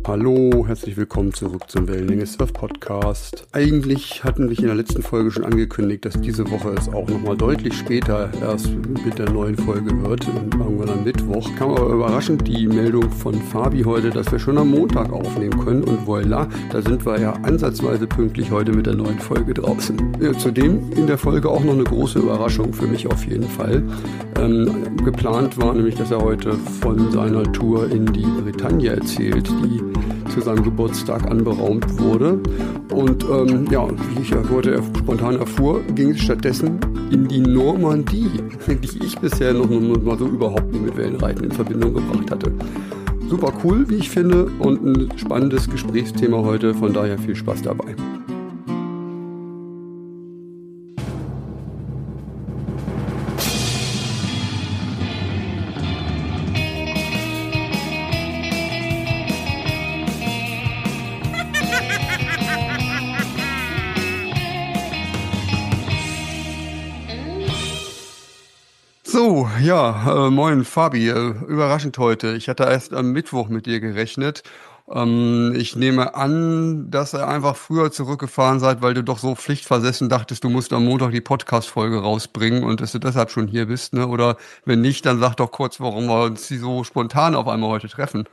Hallo, herzlich willkommen zurück zum Wellenlänge Surf Podcast. Eigentlich hatten wir in der letzten Folge schon angekündigt, dass diese Woche es auch nochmal deutlich später erst mit der neuen Folge wird, irgendwann am Mittwoch. Kam aber überraschend die Meldung von Fabi heute, dass wir schon am Montag aufnehmen können und voilà, da sind wir ja ansatzweise pünktlich heute mit der neuen Folge draußen. Ja, zudem in der Folge auch noch eine große Überraschung für mich auf jeden Fall. Geplant war nämlich, dass er heute von seiner Tour in die Bretagne erzählt, die zu seinem Geburtstag anberaumt wurde. Und wie ich ja heute spontan erfuhr, ging es stattdessen in die Normandie, die ich bisher noch mal so überhaupt nie mit Wellenreiten in Verbindung gebracht hatte. Super cool, wie ich finde, und ein spannendes Gesprächsthema heute, von daher viel Spaß dabei. So, ja, moin Fabi, überraschend heute. Ich hatte erst am Mittwoch mit dir gerechnet. Ich nehme an, dass ihr einfach früher zurückgefahren seid, weil du doch so pflichtversessen dachtest, du musst am Montag die Podcast-Folge rausbringen und dass du deshalb schon hier bist, ne? Oder wenn nicht, dann sag doch kurz, warum wir uns so spontan auf einmal heute treffen.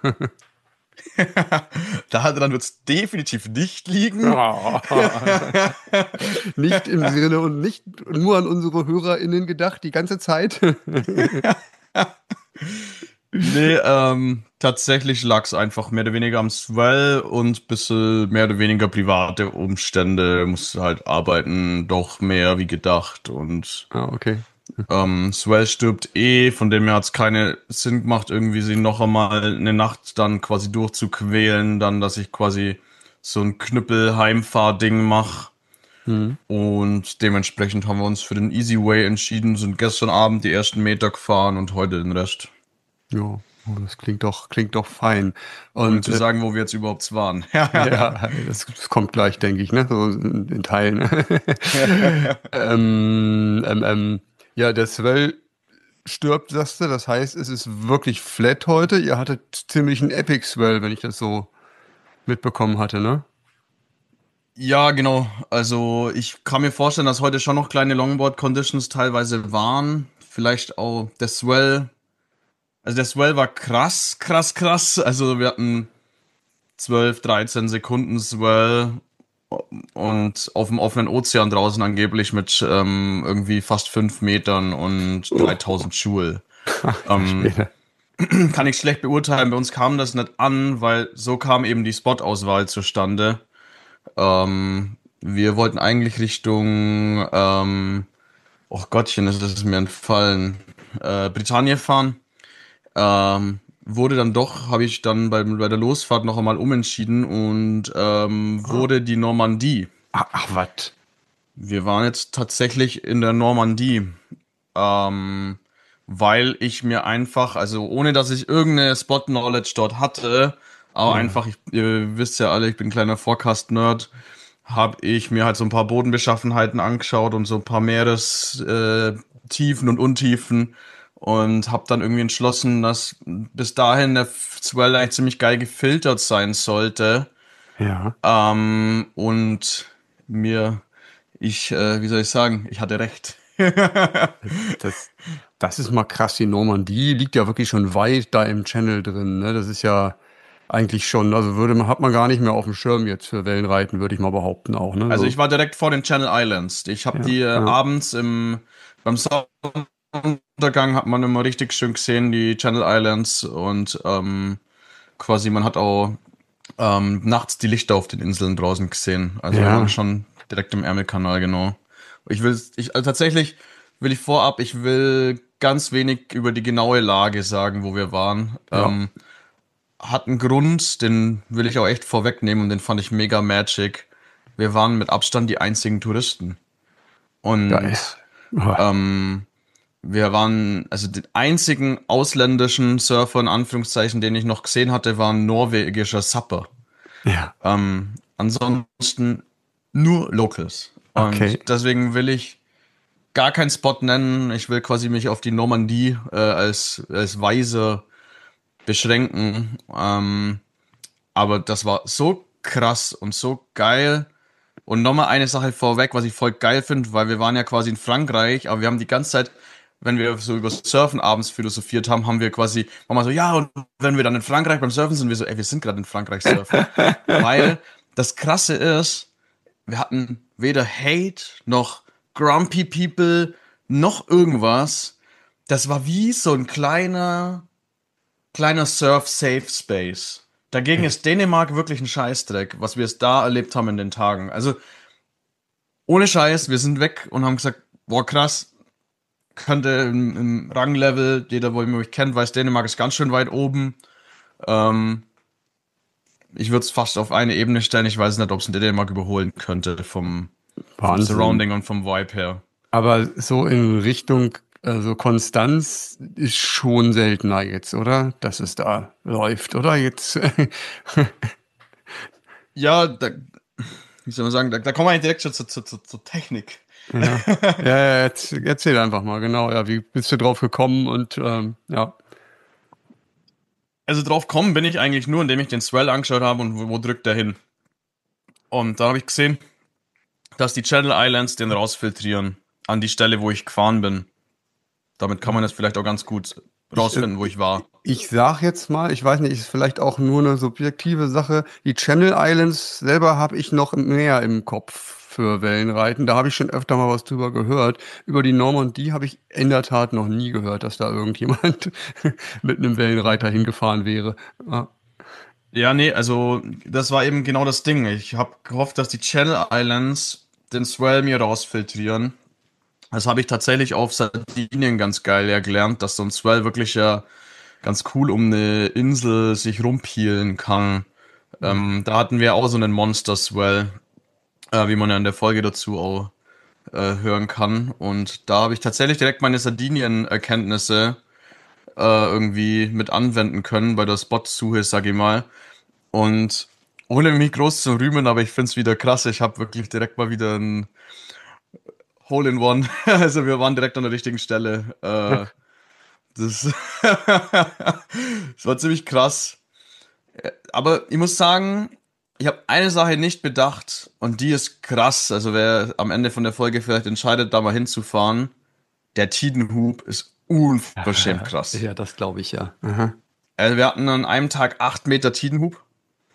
Daran wird es definitiv nicht liegen. Oh. Nicht im Sinne und nicht nur an unsere HörerInnen gedacht, die ganze Zeit. Nee, tatsächlich lag es einfach mehr oder weniger am Swell und bisschen mehr oder weniger private Umstände. Musste halt arbeiten, doch mehr wie gedacht. Und okay. Swell stirbt von dem her hat es keinen Sinn gemacht, irgendwie sie noch einmal eine Nacht dann quasi durchzuquälen, dann, dass ich quasi so ein Knüppel-Heimfahr-Ding mache. Und dementsprechend haben wir uns für den Easy Way entschieden, sind gestern Abend die ersten Meter gefahren und heute den Rest. Ja, das klingt doch fein. Und zu sagen, wo wir jetzt überhaupt waren. Ja, das kommt gleich, denke ich, ne? So in Teilen. Ja, der Swell stirbt, sagst du. Das heißt, es ist wirklich flat heute. Ihr hattet ziemlich einen Epic Swell, wenn ich das so mitbekommen hatte, ne? Ja, genau. Also ich kann mir vorstellen, dass heute schon noch kleine Longboard-Conditions teilweise waren. Vielleicht auch der Swell. Also der Swell war krass. Also wir hatten 12, 13 Sekunden Swell und auf dem offenen Ozean draußen angeblich mit irgendwie fast 5 Metern und 3000 Joule. Kann ich schlecht beurteilen. Bei uns kam das nicht an, weil so kam eben die Spot-Auswahl zustande. Wir wollten eigentlich Richtung, oh Gottchen, das ist mir entfallen, Bretagne fahren. Wurde dann doch, habe ich dann bei der Losfahrt noch einmal umentschieden und wurde die Normandie. Ach, was? Wir waren jetzt tatsächlich in der Normandie, weil ich mir einfach, also ohne dass ich irgendeine Spot-Knowledge dort hatte, aber einfach, ihr wisst ja alle, ich bin ein kleiner Forecast-Nerd, habe ich mir halt so ein paar Bodenbeschaffenheiten angeschaut und so ein paar Meerestiefen und Untiefen und habe dann irgendwie entschlossen, dass bis dahin der Swell eigentlich ziemlich geil gefiltert sein sollte. Ja. Und wie soll ich sagen, ich hatte recht. Das ist mal krass, die Normandie liegt ja wirklich schon weit da im Channel drin, ne? Das ist ja eigentlich schon, also hat man gar nicht mehr auf dem Schirm jetzt für Wellenreiten, würde ich mal behaupten auch, ne? Also ich war direkt vor den Channel Islands. Ich habe die abends beim Sonnenuntergang hat man immer richtig schön gesehen, die Channel Islands und quasi man hat auch nachts die Lichter auf den Inseln draußen gesehen. Also wir waren schon direkt im Ärmelkanal, genau. Tatsächlich will ich will ganz wenig über die genaue Lage sagen, wo wir waren. Ja. Hat einen Grund, den will ich auch echt vorwegnehmen und den fand ich mega magic. Wir waren mit Abstand die einzigen Touristen. Und wir waren, also den einzigen ausländischen Surfer, in Anführungszeichen, den ich noch gesehen hatte, war ein norwegischer Sapper. Ja. Ansonsten nur Locals. Und deswegen will ich gar keinen Spot nennen. Ich will quasi mich auf die Normandie als Weiser beschränken. Aber das war so krass und so geil. Und nochmal eine Sache vorweg, was ich voll geil finde, weil wir waren ja quasi in Frankreich, aber wir haben die ganze Zeit, wenn wir so über Surfen abends philosophiert haben, haben wir quasi, waren wir so, ja, und wenn wir dann in Frankreich beim Surfen sind, wir so, ey, wir sind gerade in Frankreich surfen. Weil das Krasse ist, wir hatten weder Hate noch Grumpy People noch irgendwas. Das war wie so ein kleiner Surf-Safe Space. Dagegen ist Dänemark wirklich ein Scheißdreck, was wir es da erlebt haben in den Tagen. Also, ohne Scheiß, wir sind weg und haben gesagt, boah, krass, könnte im Ranglevel, jeder, wo mich kennt, weiß, Dänemark ist ganz schön weit oben. Ich würde es fast auf eine Ebene stellen. Ich weiß nicht, ob es Dänemark überholen könnte vom Surrounding und vom Vibe her. Aber so in Richtung so Konstanz ist schon seltener jetzt, oder? Dass es da läuft, oder? Jetzt. Ja, wie soll man sagen, da kommen wir direkt schon zur Technik. Ja, ja, jetzt erzähl einfach mal, genau. Ja, wie bist du drauf gekommen und ja. Also drauf kommen bin ich eigentlich nur, indem ich den Swell angeschaut habe und wo drückt der hin. Und da habe ich gesehen, dass die Channel Islands den rausfiltrieren an die Stelle, wo ich gefahren bin. Damit kann man das vielleicht auch ganz gut rausfinden, wo ich war. Ich sag jetzt mal, ich weiß nicht, ist vielleicht auch nur eine subjektive Sache. Die Channel Islands selber habe ich noch mehr im Kopf für Wellenreiten. Da habe ich schon öfter mal was drüber gehört. Über die Normandie habe ich in der Tat noch nie gehört, dass da irgendjemand mit einem Wellenreiter hingefahren wäre. Ja. Ja, nee, also das war eben genau das Ding. Ich habe gehofft, dass die Channel Islands den Swell mir rausfiltrieren. Das habe ich tatsächlich auf Sardinien ganz geil gelernt, dass so ein Swell wirklich ja ganz cool um eine Insel sich rumpielen kann. Da hatten wir auch so einen Monster-Swell, wie man ja in der Folge dazu auch hören kann. Und da habe ich tatsächlich direkt meine Sardinien-Erkenntnisse irgendwie mit anwenden können bei der Spot-Suche, sag ich mal. Und ohne mich groß zu rühmen, aber ich find's wieder krass. Ich habe wirklich direkt mal wieder ein Hole in One. Also wir waren direkt an der richtigen Stelle. Das, das war ziemlich krass. Aber ich muss sagen, ich habe eine Sache nicht bedacht und die ist krass. Also wer am Ende von der Folge vielleicht entscheidet, da mal hinzufahren, der Tidenhub ist unverschämt krass. Ja, das glaube ich ja. Aha. Also wir hatten an einem Tag 8 Meter Tidenhub.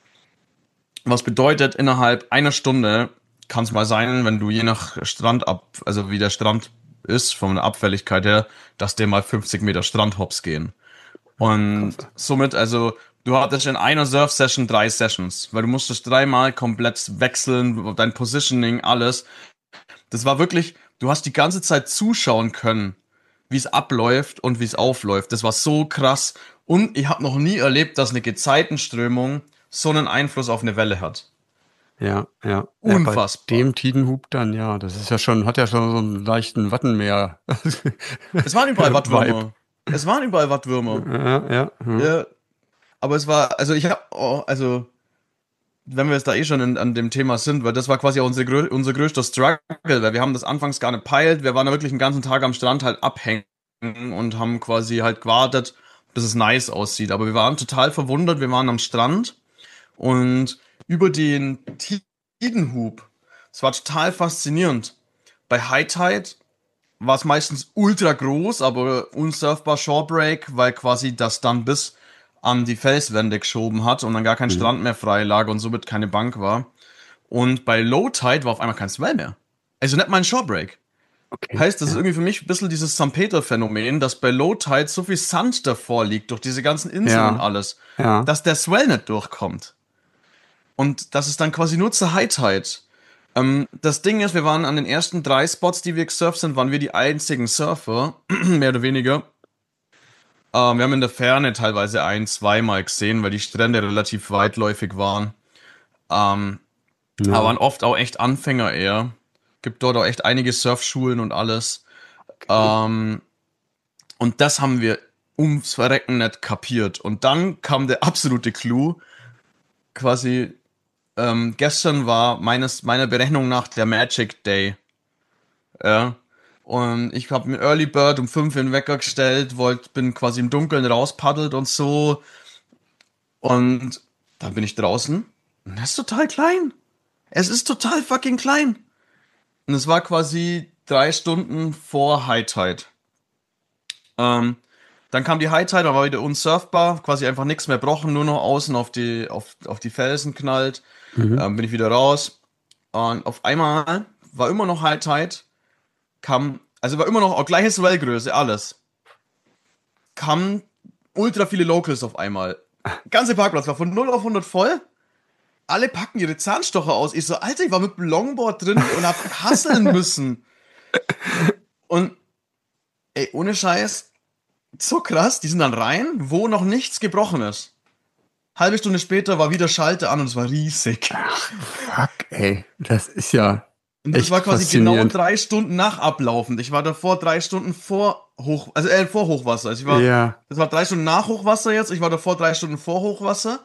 Was bedeutet, innerhalb einer Stunde kann es mal sein, wenn du je nach also wie der Strand ist, von der Abfälligkeit her, dass dir mal 50 Meter Strandhops gehen. Und somit, also, du hattest in einer Surf-Session 3 Sessions, weil du musstest 3-mal komplett wechseln, dein Positioning, alles. Das war wirklich, du hast die ganze Zeit zuschauen können, wie es abläuft und wie es aufläuft. Das war so krass. Und ich habe noch nie erlebt, dass eine Gezeitenströmung so einen Einfluss auf eine Welle hat. Ja, ja. Unfassbar. Bei dem Tidenhub dann, ja, das ist ja schon, hat ja schon so einen leichten Wattenmeer. Es waren überall Wattwürmer. Es waren überall Wattwürmer. Ja. Ja. Aber es war, also also, wenn wir jetzt da eh schon an dem Thema sind, weil das war quasi auch unser größter Struggle, weil wir haben das anfangs gar nicht peilt. Wir waren da wirklich den ganzen Tag am Strand halt abhängen und haben quasi halt gewartet, bis es nice aussieht. Aber wir waren total verwundert. Wir waren am Strand und über den Tidenhub. Es war total faszinierend. Bei High Tide war es meistens ultra groß, aber unsurfbar Shorebreak, weil quasi das dann bis an die Felswände geschoben hat und dann gar kein Strand mehr frei lag und somit keine Bank war. Und bei Low Tide war auf einmal kein Swell mehr. Also nicht mal ein Shorebreak. Okay, heißt, das ist irgendwie für mich ein bisschen dieses St. Peter-Phänomen, dass bei Low Tide so viel Sand davor liegt, durch diese ganzen Inseln und alles, dass der Swell nicht durchkommt. Und das ist dann quasi nur zur High Tide. Das Ding ist, wir waren an den ersten 3 Spots, die wir gesurft sind, waren wir die einzigen Surfer, mehr oder weniger. Wir haben in der Ferne teilweise 1-2 Mal gesehen, weil die Strände relativ weitläufig waren. Aber waren oft auch echt Anfänger eher. Gibt dort auch echt einige Surfschulen und alles. Okay. Und das haben wir ums Verrecken nicht kapiert. Und dann kam der absolute Clou. Quasi gestern war meiner Berechnung nach der Magic Day. Ja. Und ich habe mir Early Bird um 5 in den Wecker gestellt, bin quasi im Dunkeln rauspaddelt und so. Und Dann bin ich draußen und das ist total klein. Es ist total fucking klein. Und es war quasi 3 Stunden vor High Tide. Dann kam die High Tide, da war wieder unsurfbar, quasi einfach nichts mehr brochen, nur noch außen auf die Felsen knallt. Bin ich wieder raus. Und auf einmal war immer noch High Tide, also war immer noch auch gleiche Swellgröße, alles. Kamen ultra viele Locals auf einmal. Ganze Parkplatz war von 0 auf 100 voll. Alle packen ihre Zahnstocher aus. Ich so, Alter, ich war mit dem Longboard drin und hab hustlen müssen. Und, ey, ohne Scheiß, so krass, die sind dann rein, wo noch nichts gebrochen ist. Halbe Stunde später war wieder Schalter an und es war riesig. Ach, fuck, ey. Das ist ja Und das echt war quasi genau faszinierend. 3 Stunden nach ablaufend. Ich war davor 3 Stunden vor Hochwasser. Ja. Das war 3 Stunden nach Hochwasser jetzt. Ich war davor 3 Stunden vor Hochwasser.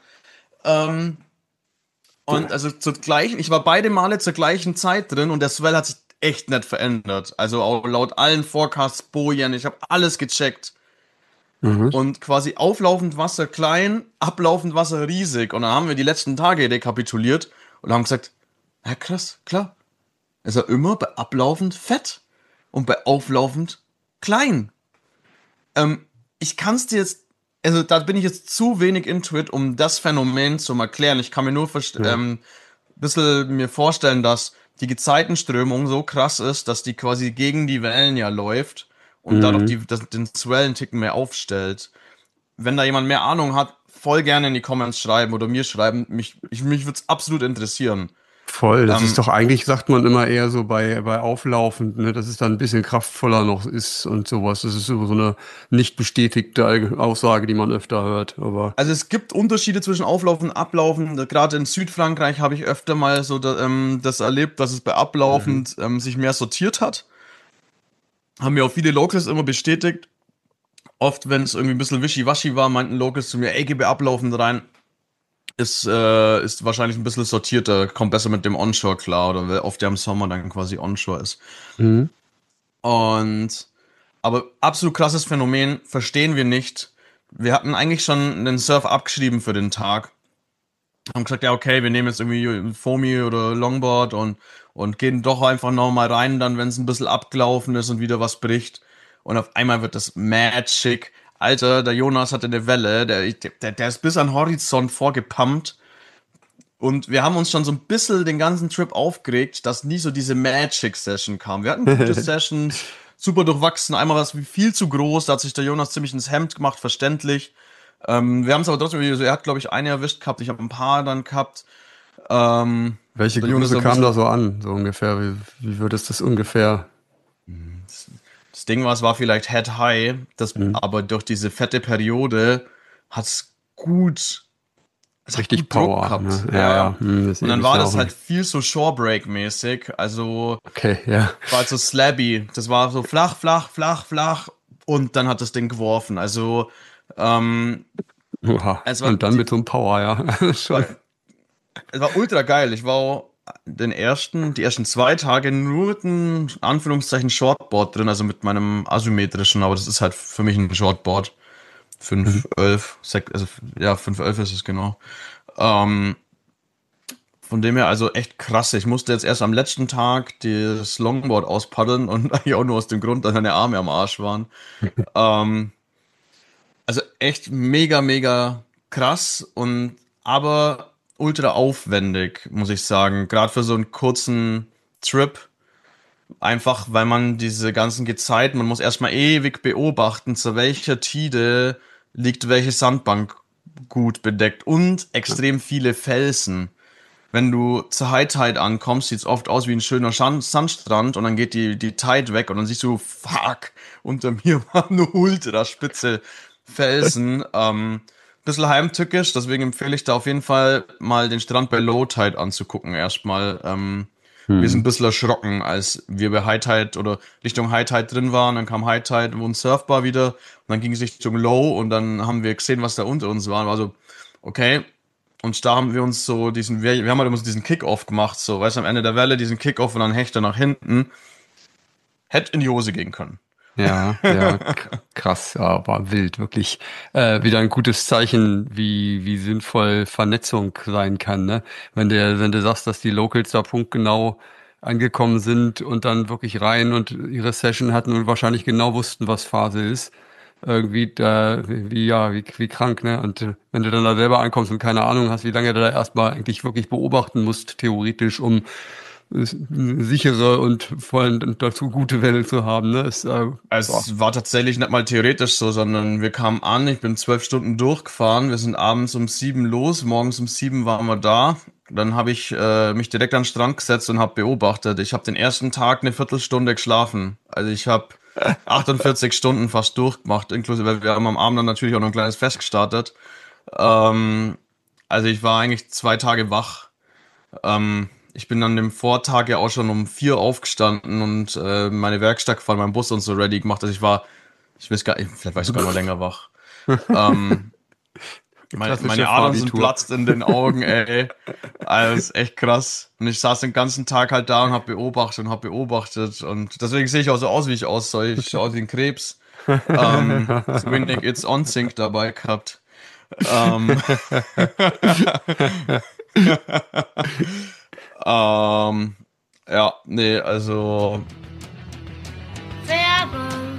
Und also ich war beide Male zur gleichen Zeit drin und der Swell hat sich echt nicht verändert. Also auch laut allen Forecasts, Bojen, ich habe alles gecheckt. Und quasi auflaufend Wasser klein, ablaufend Wasser riesig. Und dann haben wir die letzten Tage rekapituliert und haben gesagt, ja krass, klar. Es war immer bei ablaufend fett und bei auflaufend klein. Ich kann es dir jetzt, also da bin ich jetzt zu wenig into it, um das Phänomen zu erklären. Ich kann mir nur ein bisschen mir vorstellen, dass die Gezeitenströmung so krass ist, dass die quasi gegen die Wellen ja läuft und dadurch den Swell einen Ticken mehr aufstellt. Wenn da jemand mehr Ahnung hat, voll gerne in die Comments schreiben oder mir schreiben. Mich würde es absolut interessieren. Voll, das ist doch eigentlich, sagt man immer eher so bei auflaufend, ne, dass es dann ein bisschen kraftvoller noch ist und sowas. Das ist so eine nicht bestätigte Aussage, die man öfter hört. Aber Also es gibt Unterschiede zwischen Auflaufen und Ablaufen. Gerade in Südfrankreich habe ich öfter mal so das erlebt, dass es bei Ablaufend sich mehr sortiert hat. Haben mir auch viele Locals immer bestätigt. Oft, wenn es irgendwie ein bisschen wischiwaschi war, meinten Locals zu mir, ey, geh bei Ablaufend rein. Ist wahrscheinlich ein bisschen sortierter, kommt besser mit dem Onshore klar, oder weil oft der im Sommer dann quasi Onshore ist. Aber absolut krasses Phänomen, verstehen wir nicht. Wir hatten eigentlich schon den Surf abgeschrieben für den Tag. Haben gesagt, ja okay, wir nehmen jetzt irgendwie Foamy oder Longboard und gehen doch einfach nochmal rein, dann wenn es ein bisschen abgelaufen ist und wieder was bricht. Und auf einmal wird das mad schick. Alter, der Jonas hatte eine Welle, der ist bis an Horizont vorgepumpt. Und wir haben uns schon so ein bisschen den ganzen Trip aufgeregt, dass nie so diese Magic-Session kam. Wir hatten gute Sessions, super durchwachsen. Einmal war es viel zu groß, da hat sich der Jonas ziemlich ins Hemd gemacht, verständlich. Wir haben es aber trotzdem, er hat, glaube ich, eine erwischt gehabt, ich habe ein paar dann gehabt. welche Größe kam da so an, so ungefähr? Wie würdest du das ungefähr? Das Ding war, es war vielleicht Head High, aber durch diese fette Periode hat es gut. Es Richtig hat gut Druck Power. gehabt. Ne? Ja. Und dann war das halt viel so Shorebreak-mäßig. Also okay, ja. war halt so slabby. Das war so flach, flach, flach, flach. Und dann hat das Ding geworfen. Also Oha. Und dann mit so einem Power, ja. Schon. Es war ultra geil. Ich war auch die ersten 2 Tage nur mit einem Anführungszeichen Shortboard drin, also mit meinem asymmetrischen, aber das ist halt für mich ein Shortboard. 511, also ja, 511 ist es genau. Von dem her also echt krass. Ich musste jetzt erst am letzten Tag das Longboard auspaddeln und eigentlich auch nur aus dem Grund, dass meine Arme am Arsch waren. Also echt mega, mega krass aber ultra aufwendig, muss ich sagen. Gerade für so einen kurzen Trip. Einfach, weil man diese ganzen Gezeiten, man muss erstmal ewig beobachten, zu welcher Tide liegt welche Sandbank gut bedeckt und extrem viele Felsen. Wenn du zur High Tide ankommst, sieht's oft aus wie ein schöner Sandstrand und dann geht die Tide weg und dann siehst du, fuck, unter mir waren nur ultra spitze Felsen. Bisschen heimtückisch, deswegen empfehle ich da auf jeden Fall mal den Strand bei Low Tide anzugucken erstmal. Wir sind ein bisschen erschrocken, als wir bei High Tide oder Richtung High Tide drin waren. Dann kam High Tide und Surfbar wieder. Und dann ging es Richtung Low und dann haben wir gesehen, was da unter uns war. Also, okay. Und da haben wir uns so wir haben halt immer so diesen Kick-Off gemacht. So, weißt du, am Ende der Welle diesen Kick-Off und dann Hechter nach hinten. Hätte in die Hose gehen können. Ja, krass, ja, war wild, wirklich wieder ein gutes Zeichen, wie sinnvoll Vernetzung sein kann, ne? Wenn du sagst, dass die Locals da punktgenau angekommen sind und dann wirklich rein und ihre Session hatten und wahrscheinlich genau wussten, was Phase ist, irgendwie da, wie krank, ne? Und wenn du dann da selber ankommst und keine Ahnung hast, wie lange du da erstmal eigentlich wirklich beobachten musst, theoretisch, um sichere und vor allem dazu gute Welle zu haben, ne? Es war tatsächlich nicht mal theoretisch so, sondern wir kamen an, ich bin 12 Stunden durchgefahren, wir sind abends um 7 los, morgens um 7 waren wir da. Dann habe ich mich direkt an den Strand gesetzt und habe beobachtet. Ich habe den ersten Tag eine Viertelstunde geschlafen. Also ich habe 48 Stunden fast durchgemacht, inklusive, weil wir haben am Abend dann natürlich auch noch ein kleines Fest gestartet. Also ich war eigentlich 2 Tage wach. Ich bin dann dem Vortag ja auch schon um 4 aufgestanden und meine Werkstatt gefahren, meinen Bus und so ready gemacht. Also ich weiß gar nicht, vielleicht war ich sogar noch länger wach. Meine Adern sind platzt in den Augen, ey. Also ist echt krass. Und ich saß den ganzen Tag halt da und hab beobachtet. Und deswegen sehe ich auch so aus, wie ich aussehe. Ich schaue aus wie ein Krebs. So wenig It's On Sync dabei gehabt. Ja, nee, also. Werbung.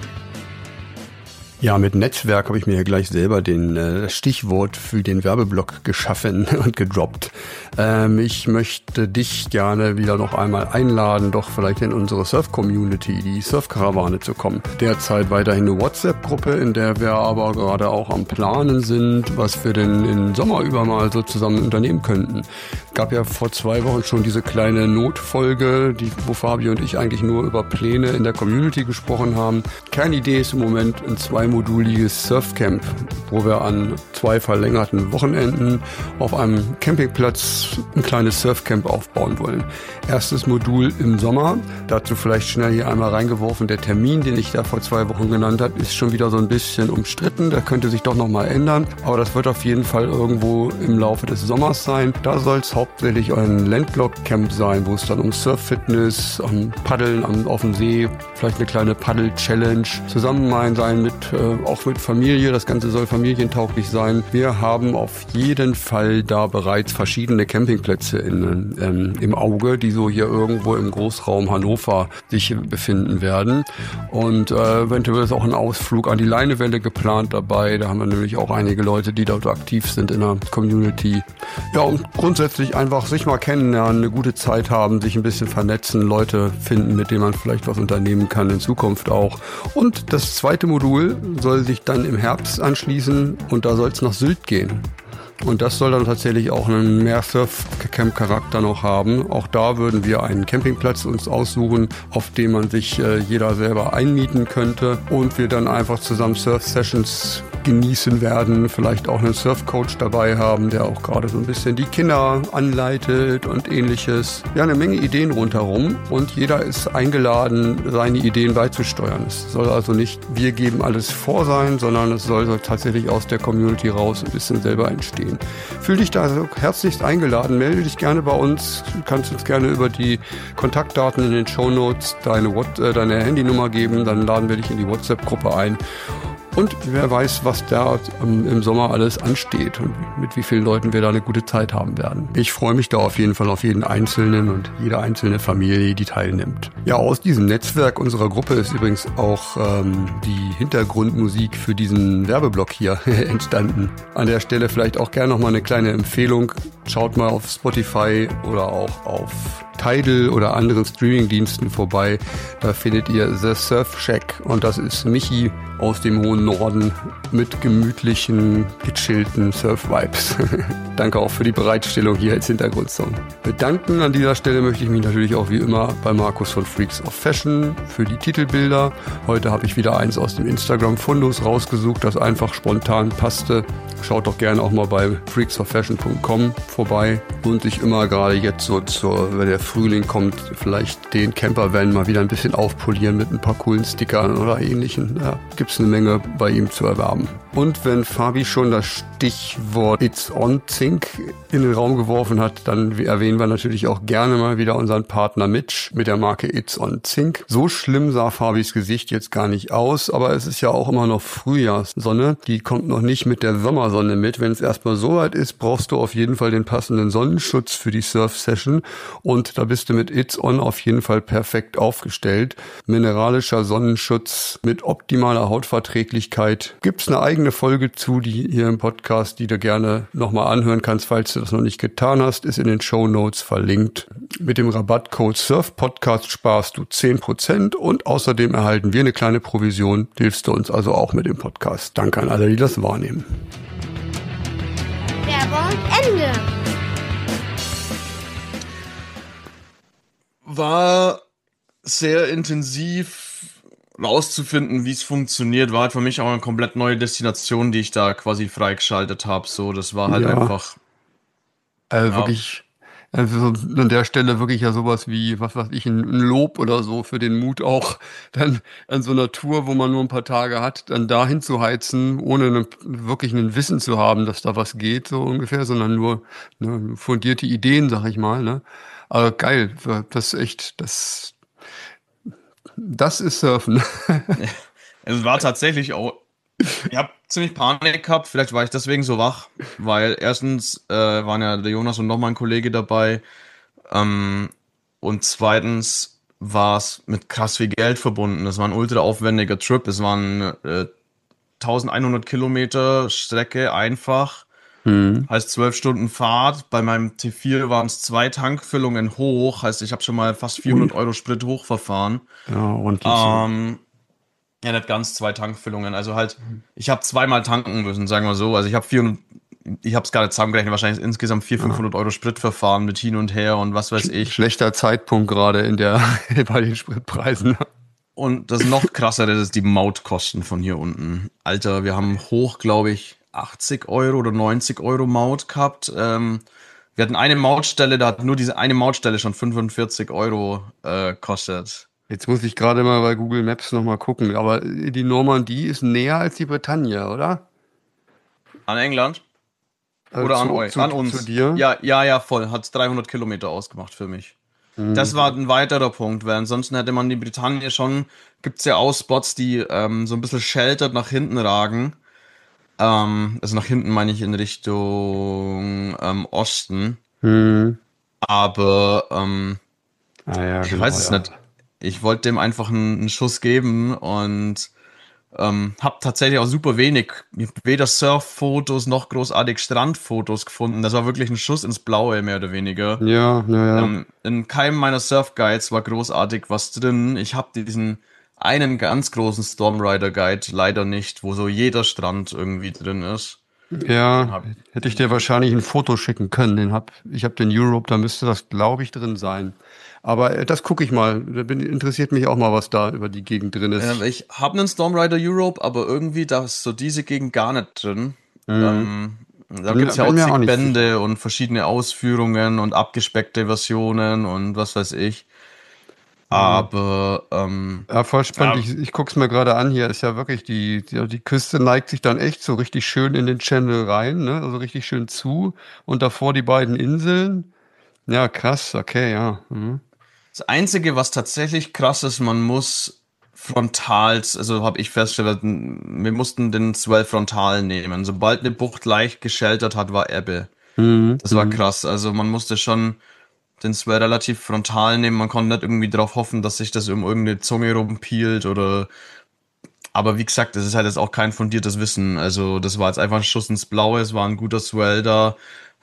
Ja, mit Netzwerk habe ich mir ja gleich selber das Stichwort für den Werbeblock geschaffen und gedroppt. Ich möchte dich gerne wieder noch einmal einladen, doch vielleicht in unsere Surf-Community, die Surf-Karawane zu kommen. Derzeit weiterhin eine WhatsApp-Gruppe, in der wir aber gerade auch am Planen sind, was wir denn im Sommer über mal so zusammen unternehmen könnten. Gab ja vor 2 Wochen schon diese kleine Notfolge, wo Fabi und ich eigentlich nur über Pläne in der Community gesprochen haben. Keine Idee ist im Moment ein 2-moduliges Surfcamp, wo wir an 2 verlängerten Wochenenden auf einem Campingplatz ein kleines Surfcamp aufbauen wollen. Erstes Modul im Sommer, dazu vielleicht schnell hier einmal reingeworfen, der Termin, den ich da vor 2 Wochen genannt habe, ist schon wieder so ein bisschen umstritten, der könnte sich doch nochmal ändern, aber das wird auf jeden Fall irgendwo im Laufe des Sommers sein. Da soll es hauptsächlich ein Landlocked-Camp sein, wo es dann um Surf-Fitness, um Paddeln auf dem See, vielleicht eine kleine Paddel-Challenge, zusammen sein auch mit Familie, das Ganze soll familientauglich sein. Wir haben auf jeden Fall da bereits verschiedene Campingplätze im Auge, die so hier irgendwo im Großraum Hannover sich befinden werden. Und eventuell ist auch ein Ausflug an die Leinewelle geplant dabei. Da haben wir nämlich auch einige Leute, die dort aktiv sind in der Community. Ja, und grundsätzlich einfach sich mal kennenlernen, eine gute Zeit haben, sich ein bisschen vernetzen, Leute finden, mit denen man vielleicht was unternehmen kann, in Zukunft auch. Und das zweite Modul soll sich dann im Herbst anschließen und da soll es nach Sylt gehen. Und das soll dann tatsächlich auch einen mehr Surf-Camp-Charakter noch haben. Auch da würden wir einen Campingplatz uns aussuchen, auf dem man sich jeder selber einmieten könnte und wir dann einfach zusammen Surf-Sessions genießen werden, vielleicht auch einen Surfcoach dabei haben, der auch gerade so ein bisschen die Kinder anleitet und ähnliches. Ja, eine Menge Ideen rundherum und jeder ist eingeladen, seine Ideen beizusteuern. Es soll also nicht wir geben alles vor sein, sondern es soll tatsächlich aus der Community raus ein bisschen selber entstehen. Fühl dich da also herzlichst eingeladen, melde dich gerne bei uns, du kannst uns gerne über die Kontaktdaten in den Shownotes deine Handynummer geben, dann laden wir dich in die WhatsApp-Gruppe ein. Und wer weiß, was da im Sommer alles ansteht und mit wie vielen Leuten wir da eine gute Zeit haben werden. Ich freue mich da auf jeden Fall auf jeden Einzelnen und jede einzelne Familie, die teilnimmt. Ja, aus diesem Netzwerk unserer Gruppe ist übrigens auch die Hintergrundmusik für diesen Werbeblock hier entstanden. An der Stelle vielleicht auch gerne nochmal eine kleine Empfehlung. Schaut mal auf Spotify oder auch auf Tidal oder anderen Streamingdiensten vorbei. Da findet ihr The Surf Shack und das ist Michi aus dem hohen Norden mit gemütlichen, gechillten Surf-Vibes. Danke auch für die Bereitstellung hier als Hintergrundsong. Bedanken an dieser Stelle möchte ich mich natürlich auch wie immer bei Markus von Freaks of Fashion für die Titelbilder. Heute habe ich wieder eins aus dem Instagram-Fundus rausgesucht, das einfach spontan passte. Schaut doch gerne auch mal bei freaksforfashion.com vorbei und sich immer gerade jetzt so wenn der Frühling kommt, vielleicht den Campervan mal wieder ein bisschen aufpolieren mit ein paar coolen Stickern oder ähnlichen. Da gibt's eine Menge bei ihm zu erwerben. Und wenn Fabi schon das Stichwort It's On Zink in den Raum geworfen hat, dann erwähnen wir natürlich auch gerne mal wieder unseren Partner Mitch mit der Marke It's on Zink. So schlimm sah Fabis Gesicht jetzt gar nicht aus, aber es ist ja auch immer noch Frühjahrssonne. Die kommt noch nicht mit der Sommersonne mit. Wenn es erstmal so weit ist, brauchst du auf jeden Fall den passenden Sonnenschutz für die Surf-Session und da bist du mit It's on auf jeden Fall perfekt aufgestellt. Mineralischer Sonnenschutz mit optimaler Hautverträglichkeit. Gibt's eine eigene Folge zu, die hier im Podcast, die du gerne nochmal anhören kannst, falls du das noch nicht getan hast, ist in den Shownotes verlinkt. Mit dem Rabattcode SURFPODCAST sparst du 10% und außerdem erhalten wir eine kleine Provision. Hilfst du uns also auch mit dem Podcast. Danke an alle, die das wahrnehmen. Werbung Ende. War sehr intensiv rauszufinden, wie es funktioniert, war halt für mich auch eine komplett neue Destination, die ich da quasi freigeschaltet habe. So, das war halt einfach. Wirklich, also an der Stelle wirklich ja sowas wie, was weiß ich, ein Lob oder so für den Mut auch, dann an so einer Tour, wo man nur ein paar Tage hat, dann dahin zu heizen, ohne wirklich ein Wissen zu haben, dass da was geht, so ungefähr, sondern nur fundierte Ideen, sag ich mal. Ne? Aber geil, das ist echt, das ist Surfen. Es war tatsächlich auch, ich habe ziemlich Panik gehabt, vielleicht war ich deswegen so wach, weil erstens waren ja der Jonas und nochmal ein Kollege dabei und zweitens war es mit krass viel Geld verbunden. Das war ein ultra aufwendiger Trip, es waren 1100 Kilometer Strecke einfach. Heißt 12 Stunden Fahrt. Bei meinem T4 waren es 2 Tankfüllungen hoch. Heißt, ich habe schon mal fast 400 Euro Sprit hochverfahren. Ja, und Ja, nicht ganz 2 Tankfüllungen. Also halt, ich habe zweimal tanken müssen, sagen wir so. Also ich habe es gerade zusammengerechnet, wahrscheinlich insgesamt 400-500 Euro Sprit verfahren mit hin und her und was weiß ich. Schlechter Zeitpunkt gerade bei den Spritpreisen. Und das noch krassere ist die Mautkosten von hier unten. Alter, wir haben hoch, glaube ich, 80 Euro oder 90 Euro Maut gehabt. Wir hatten eine Mautstelle, da hat nur diese eine Mautstelle schon 45 Euro kostet. Jetzt muss ich gerade mal bei Google Maps nochmal gucken, aber die Normandie ist näher als die Bretagne, oder? An England? Oder an euch? An uns? Zu dir? Ja, voll. Hat 300 Kilometer ausgemacht für mich. Das war ein weiterer Punkt, weil ansonsten hätte man die Bretagne schon, gibt's ja auch Spots, die so ein bisschen sheltered nach hinten ragen. Also nach hinten meine ich in Richtung Osten. Aber ich weiß es nicht. Ich wollte dem einfach einen Schuss geben und hab tatsächlich auch super wenig, weder Surffotos noch großartig Strandfotos gefunden. Das war wirklich ein Schuss ins Blaue, mehr oder weniger. Ja. In keinem meiner Surfguides war großartig was drin. Ich habe diesen einen ganz großen Stormrider Guide leider nicht, wo so jeder Strand irgendwie drin ist. Ja, hätte ich dir wahrscheinlich ein Foto schicken können. Ich habe den Europe, da müsste das, glaube ich, drin sein. Aber das gucke ich mal. Interessiert mich auch mal, was da über die Gegend drin ist. Ich habe einen Stormrider Europe, aber irgendwie da ist so diese Gegend gar nicht drin. Da gibt's ja auch zig Bände und verschiedene Ausführungen und abgespeckte Versionen und was weiß ich. Aber ja, voll spannend. Ich guck's mir gerade an. Hier ist ja wirklich die Küste neigt sich dann echt so richtig schön in den Channel rein, ne? Also richtig schön zu. Und davor die beiden Inseln. Ja, krass. Okay, ja. Das Einzige, was tatsächlich krass ist, man muss Frontals, also habe ich festgestellt, wir mussten den Swell frontal nehmen. Sobald eine Bucht leicht gesheltert hat, war Ebbe. Das war krass. Also man musste schon den Swell relativ frontal nehmen. Man konnte nicht irgendwie darauf hoffen, dass sich das um irgendeine Zunge rumpielt oder. Aber wie gesagt, das ist halt jetzt auch kein fundiertes Wissen. Also das war jetzt einfach ein Schuss ins Blaue. Es war ein guter Swell da.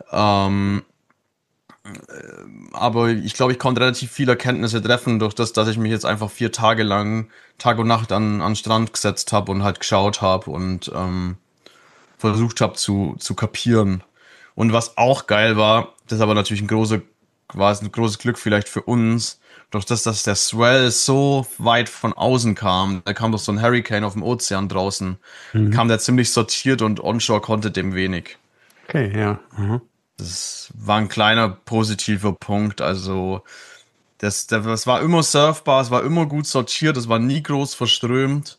Aber ich glaube, ich konnte relativ viele Erkenntnisse treffen durch das, dass ich mich jetzt einfach 4 Tage lang Tag und Nacht an den Strand gesetzt habe und halt geschaut habe und versucht habe zu kapieren. Und was auch geil war, das ist aber natürlich ein großes Glück vielleicht für uns, durch das, dass der Swell so weit von außen kam. Da kam doch so ein Hurricane auf dem Ozean draußen. Kam der ziemlich sortiert und onshore konnte dem wenig. Okay, ja. Das war ein kleiner positiver Punkt. Also das war immer surfbar, es war immer gut sortiert, es war nie groß verströmt.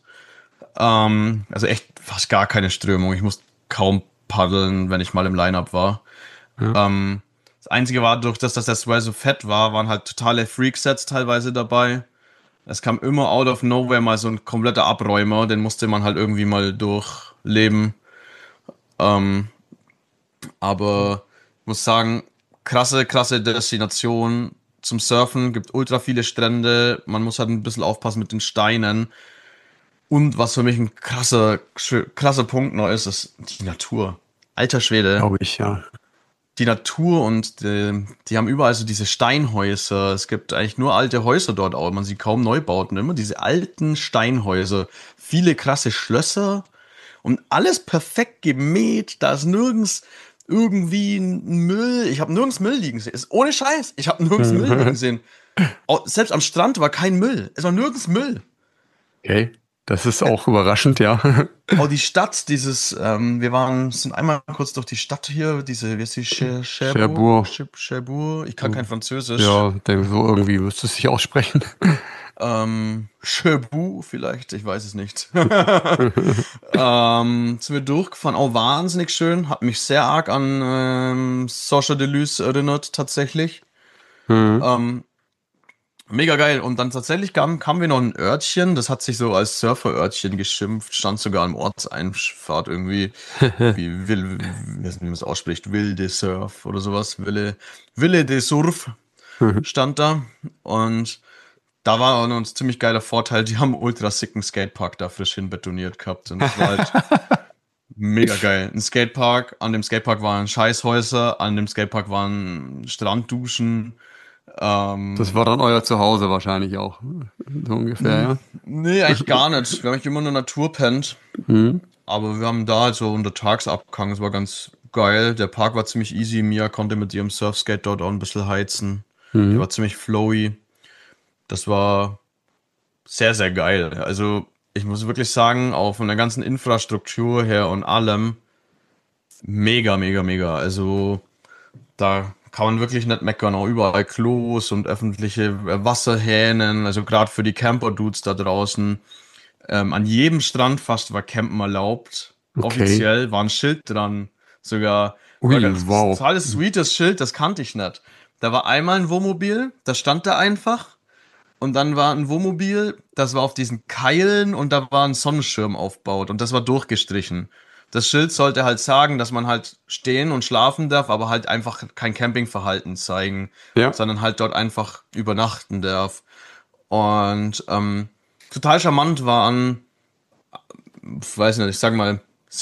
Also echt fast gar keine Strömung. Ich musste kaum paddeln, wenn ich mal im Line-Up war. Ja. Das Einzige war, durch das der Swell so fett war, waren halt totale Freak-Sets teilweise dabei. Es kam immer out of nowhere mal so ein kompletter Abräumer, den musste man halt irgendwie mal durchleben. Ähm, aber ich muss sagen, krasse Destination zum Surfen, gibt ultra viele Strände, man muss halt ein bisschen aufpassen mit den Steinen. Und was für mich ein krasser Punkt noch ist, ist die Natur. Alter Schwede. Glaube ich, ja. Die Natur und die haben überall so diese Steinhäuser. Es gibt eigentlich nur alte Häuser dort auch. Man sieht kaum Neubauten, immer diese alten Steinhäuser. Viele krasse Schlösser und alles perfekt gemäht. Da ist nirgends irgendwie ein Müll. Ich habe nirgends Müll liegen sehen. Ist ohne Scheiß. Ich habe nirgends Müll liegen sehen. Selbst am Strand war kein Müll. Es war nirgends Müll. Okay, das ist auch überraschend, ja. Oh, die Stadt, sind einmal kurz durch die Stadt hier, wie ist die, Cherbourg. Cherbourg, ich kann kein Französisch. Ja, so irgendwie müsste es sich aussprechen. Cherbourg vielleicht, ich weiß es nicht. Sind wir durchgefahren, auch wahnsinnig schön, hat mich sehr arg an Sorcha de Luz erinnert, tatsächlich. Mega geil. Und dann tatsächlich kamen wir noch ein Örtchen, das hat sich so als Surfer-Örtchen geschimpft, stand sogar am Ortseinfahrt irgendwie, wie man es ausspricht, Wilde Surf oder sowas, Ville de Surf stand da. Und da war auch noch ein ziemlich geiler Vorteil, die haben einen ultra sicken Skatepark da frisch hin betoniert gehabt. Und das war halt mega geil. Ein Skatepark, an dem Skatepark waren Scheißhäuser, an dem Skatepark waren Strandduschen. Das war dann euer Zuhause wahrscheinlich auch, so ungefähr, ja? Nee, eigentlich gar nicht. Wir haben eigentlich immer in der Natur pennt. Aber wir haben da halt so untertags abgehangen. Es war ganz geil. Der Park war ziemlich easy. Mia konnte mit ihrem Surfskate dort auch ein bisschen heizen. Der war ziemlich flowy. Das war sehr, sehr geil. Also ich muss wirklich sagen, auch von der ganzen Infrastruktur her und allem, mega, mega, mega. Also da kann man wirklich nicht meckern. Auch überall Klos und öffentliche Wasserhähnen. Also gerade für die Camper-Dudes da draußen. An jedem Strand fast war Campen erlaubt. Okay. Offiziell war ein Schild dran. Sogar Ui, das wow. total sweetes Schild, das kannte ich nicht. Da war einmal ein Wohnmobil, das stand da einfach. Und dann war ein Wohnmobil, das war auf diesen Keilen und da war ein Sonnenschirm aufgebaut und das war durchgestrichen. Das Schild sollte halt sagen, dass man halt stehen und schlafen darf, aber halt einfach kein Campingverhalten zeigen, Ja. sondern halt dort einfach übernachten darf. Und total charmant waren, weiß nicht, ich sag mal,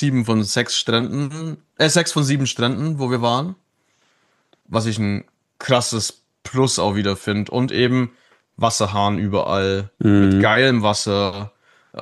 6 von 7 Stränden, wo wir waren. Was ich ein krasses Plus auch wieder finde. Und eben Wasserhahn überall, mit geilem Wasser,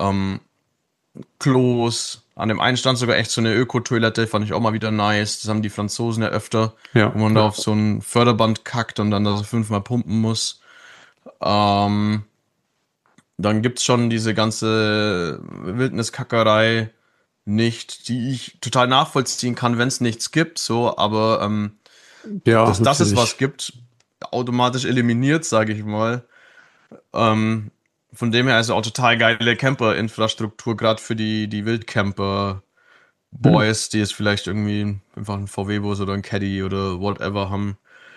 Klos. An dem einen stand sogar echt so eine Öko-Toilette, fand ich auch mal wieder nice. Das haben die Franzosen ja öfter, Ja. wo man da auf so ein Förderband kackt und dann da so 5-mal pumpen muss. Dann gibt's schon diese ganze Wildniskackerei nicht, die ich total nachvollziehen kann, wenn es nichts gibt, so, aber Ja, dass es natürlich. was gibt, automatisch eliminiert, sage ich mal. Von dem her also auch total geile Camper-Infrastruktur, gerade für die Wildcamper-Boys, die jetzt vielleicht irgendwie einfach einen VW-Bus oder einen Caddy oder whatever haben.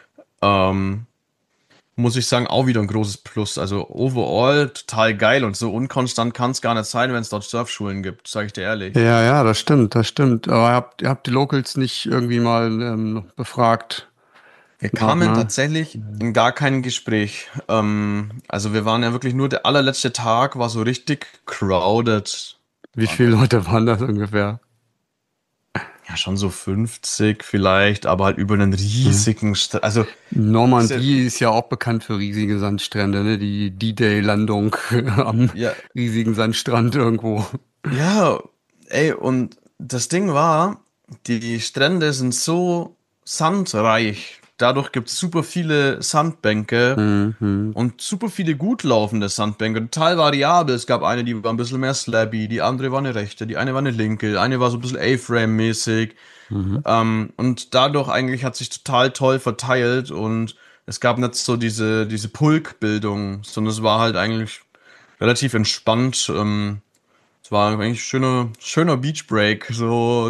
Muss ich sagen, auch wieder ein großes Plus. Also overall total geil und so unkonstant kann es gar nicht sein, wenn es dort Surfschulen gibt, sage ich dir ehrlich. Ja, das stimmt, das stimmt. Aber ihr habt die Locals nicht irgendwie mal noch befragt? Wir kamen ne? tatsächlich in gar kein Gespräch. Also wir waren ja wirklich nur, der allerletzte Tag war so richtig crowded. Wie viele Leute waren das ungefähr? Ja, schon so 50 vielleicht, aber halt über einen riesigen, also Normandie ist ja auch bekannt für riesige Sandstrände, ne? Die D-Day-Landung am ja, riesigen Sandstrand irgendwo. ja, ey, und das Ding war, die Strände sind so sandreich. Dadurch gibt es super viele Sandbänke Mhm. und super viele gut laufende Sandbänke. Total variabel. Es gab eine, die war ein bisschen mehr slabby, die andere war eine rechte, die eine war eine linke, eine war so ein bisschen A-Frame-mäßig. Mhm. Und dadurch eigentlich hat sich total toll verteilt und es gab nicht so diese Pulkbildung, sondern es war halt eigentlich relativ entspannt. Es war eigentlich schöner Beach Break. So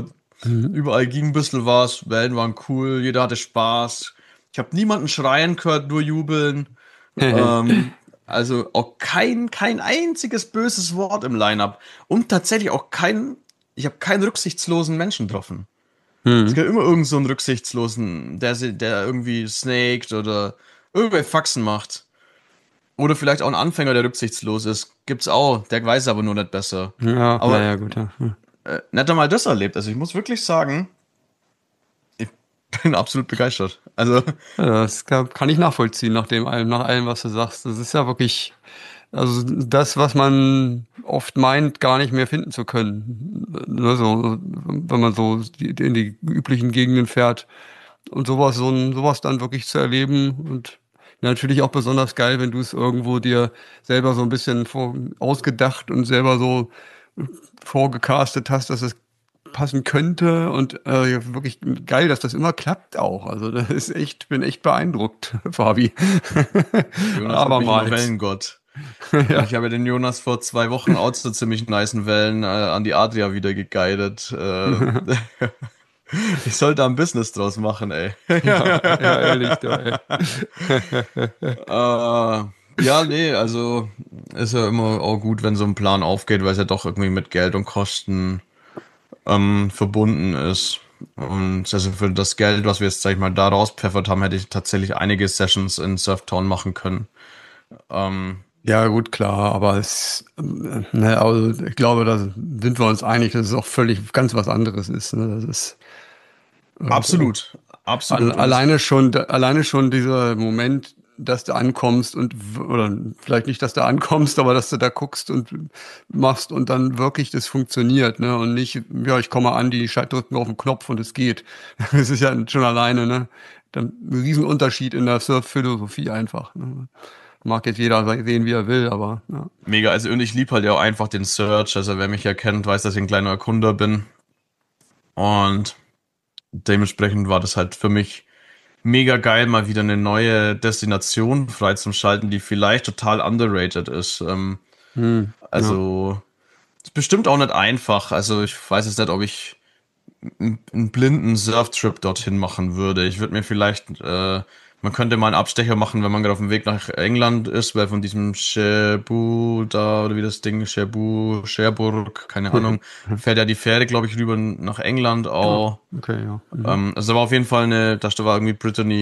Überall ging ein bisschen was, Wellen waren cool, jeder hatte Spaß. Ich habe niemanden schreien gehört, nur jubeln. Also auch kein einziges böses Wort im Line-Up. Und tatsächlich auch ich habe keinen rücksichtslosen Menschen getroffen. Es gibt immer irgend so einen rücksichtslosen, der irgendwie snaked oder irgendwelche Faxen macht. Oder vielleicht auch ein Anfänger, der rücksichtslos ist. Gibt's auch, der weiß aber nur nicht besser. Ja, Aber naja, gut, ja. nicht einmal das erlebt. Also ich muss wirklich sagen, ich bin absolut begeistert. Also, Ja, das kann ich nachvollziehen nach allem, was du sagst. Das ist ja wirklich, also das, was man oft meint, gar nicht mehr finden zu können. Ne, so, wenn man so in die üblichen Gegenden fährt und sowas dann wirklich zu erleben und ja, natürlich auch besonders geil, wenn du es irgendwo dir selber so ein bisschen ausgedacht und selber so vorgecastet hast, dass es passen könnte und wirklich geil, dass das immer klappt auch. Also das ist echt, bin echt beeindruckt, Fabi. Jonas nennt mich immer Abermals. Wellengott. Ja. Ich habe ja den Jonas vor 2 Wochen auch zu ziemlich nicen Wellen an die Adria wieder geguidet. Ich sollte da ein Business draus machen, ey. Ja, ja, ehrlich, du, ey. Ja, nee, also ist ja immer auch gut, wenn so ein Plan aufgeht, weil es ja doch irgendwie mit Geld und Kosten verbunden ist. Und also für das Geld, was wir jetzt, sag ich mal, da rauspfeffert haben, hätte ich tatsächlich einige Sessions in Surftown machen können. Ja, gut, klar, aber ne, also ich glaube, da sind wir uns einig, dass es auch völlig ganz was anderes ist. Ne? Das ist Absolut, absolut. Und es alleine schon dieser Moment, dass du ankommst oder vielleicht nicht, dass du ankommst, aber dass du da guckst und machst und dann wirklich das funktioniert, ne? Und nicht, ja, ich komme an, die drückt mir auf den Knopf und es geht. Das ist ja schon alleine, ne? Dann ein Riesenunterschied in der Surf-Philosophie einfach. Ne? Mag jetzt jeder sehen, wie er will, aber ja. mega, also und ich liebe halt ja auch einfach den Search. Also wer mich ja kennt, weiß, dass ich ein kleiner Erkunder bin. Und dementsprechend war das halt für mich mega geil, mal wieder eine neue Destination freizuschalten, die vielleicht total underrated ist. Ja. Also ist bestimmt auch nicht einfach. Also ich weiß jetzt nicht, ob ich einen blinden Surftrip dorthin machen würde. Ich würde mir vielleicht, man könnte mal einen Abstecher machen, wenn man gerade auf dem Weg nach England ist, weil von diesem Cherbourg da, oder wie das Ding, Cherbourg, keine Ahnung, fährt ja die Fähre, glaube ich, rüber nach England Ah, auch. okay, ja. Also da war auf jeden Fall da war irgendwie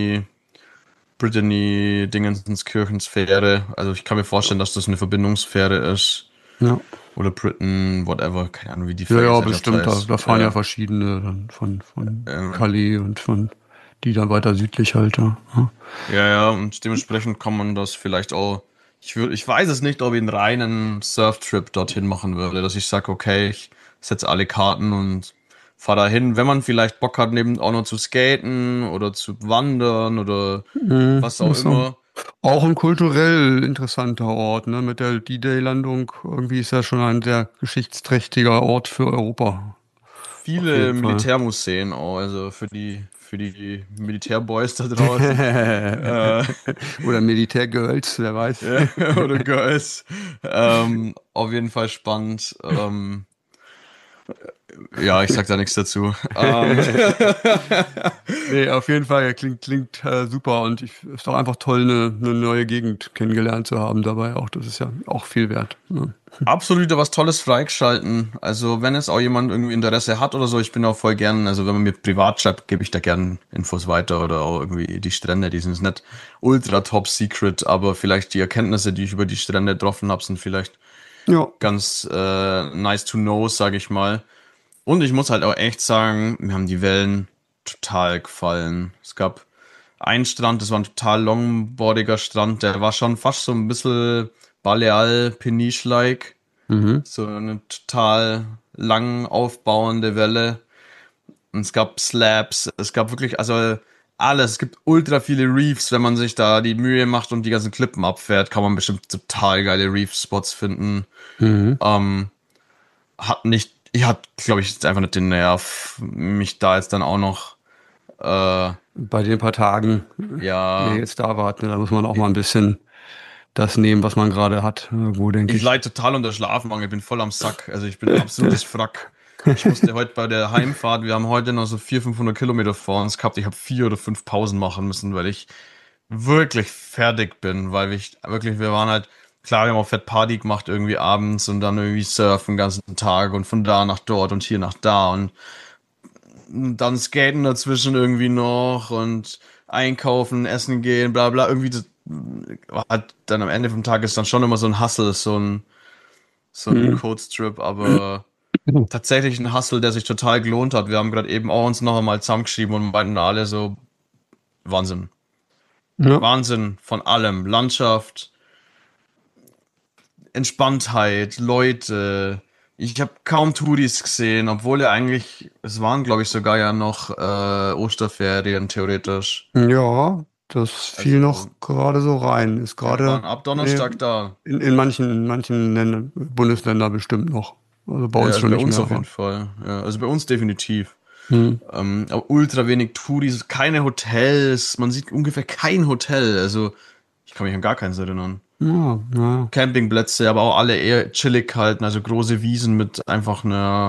Brittany Dingenskirchens Fähre. Also ich kann mir vorstellen, dass das eine Verbindungsfähre ist. Ja. Oder Britain, whatever, keine Ahnung, wie die Ja, ja, Fährgesellschaft bestimmt. Da heißt. fahren ja verschiedene dann von Ähm, Calais und von die dann weiter südlich halt. Ja. ja, und dementsprechend kann man das vielleicht auch. Ich weiß es nicht, ob ich einen reinen Surftrip dorthin machen würde, dass ich sage, okay, ich setze alle Karten und fahre dahin, wenn man vielleicht Bock hat, neben auch noch zu skaten oder zu wandern oder was auch Ist so. immer. Auch ein kulturell interessanter Ort, ne? Mit der D-Day-Landung. Irgendwie ist ja schon ein sehr geschichtsträchtiger Ort für Europa. Auf Viele jeden Fall. Militärmuseen auch, also für die Militärboys da draußen. Äh, Oder Militärgirls, wer weiß. ja, oder Girls. Auf jeden Fall spannend. Ja, ich sag da nichts dazu. Nee, auf jeden Fall, ja, klingt super und ist doch einfach toll, eine neue Gegend kennengelernt zu haben dabei auch. Das ist ja auch viel wert. Ne? Absolut wieder was Tolles freigeschalten. Also wenn es auch jemand irgendwie Interesse hat oder so, ich bin auch voll gern, also wenn man mir privat schreibt, gebe ich da gern Infos weiter oder auch irgendwie die Strände, die sind jetzt nicht ultra top secret, aber vielleicht die Erkenntnisse, die ich über die Strände getroffen habe, sind vielleicht Ja, ganz nice to know, sage ich mal. Und ich muss halt auch echt sagen, mir haben die Wellen total gefallen. Es gab einen Strand, das war ein total longboardiger Strand, der war schon fast so ein bisschen Baleal Peniche-like. mhm. So eine total lang aufbauende Welle. Und es gab Slabs, es gab wirklich, also alles. Es gibt ultra viele Reefs, wenn man sich da die Mühe macht und die ganzen Klippen abfährt, kann man bestimmt total geile Reef-Spots finden. Mhm. Ich hatte, glaube ich, jetzt einfach nicht den Nerv, mich da jetzt dann auch noch, Bei den paar Tagen, die wir ja, jetzt da warten, da muss man auch mal ein bisschen das nehmen, was man gerade hat. Wo denke ich ich. leide total unter Schlafmangel, bin voll am Sack. Also ich bin absolutes Frack. Ich musste heute bei der Heimfahrt, wir haben heute noch so 400-500 Kilometer vor uns gehabt. Ich habe 4 oder 5 Pausen machen müssen, weil ich wirklich fertig bin, weil wir waren halt, klar, wir haben auch fett Party gemacht irgendwie abends und dann irgendwie surfen den ganzen Tag und von da nach dort und hier nach da und dann skaten dazwischen irgendwie noch und einkaufen, essen gehen, bla bla. Irgendwie das, hat dann am Ende vom Tag ist dann schon immer so ein Hustle, so ein Mhm. Codestrip, aber tatsächlich ein Hustle, der sich total gelohnt hat. Wir haben gerade eben auch uns noch einmal zusammengeschrieben und meinten alle so, Wahnsinn. Ja. Wahnsinn von allem. Landschaft, Entspanntheit, Leute. Ich habe kaum Touris gesehen, obwohl ja eigentlich, es waren glaube ich sogar ja noch Osterferien theoretisch. Ja, das fiel noch Also gerade so rein. Ist wir gerade waren ab Donnerstag da. in manchen Bundesländern bestimmt noch. Also bei Ja, uns also schon bei nicht uns mehr, auf jeden aber. Fall. Ja, also bei uns definitiv. Hm. Aber ultra wenig Touris, keine Hotels, man sieht ungefähr kein Hotel. Also ich kann mich an gar keins erinnern. Ja, ja. Campingplätze, aber auch alle eher chillig halten, also große Wiesen mit einfach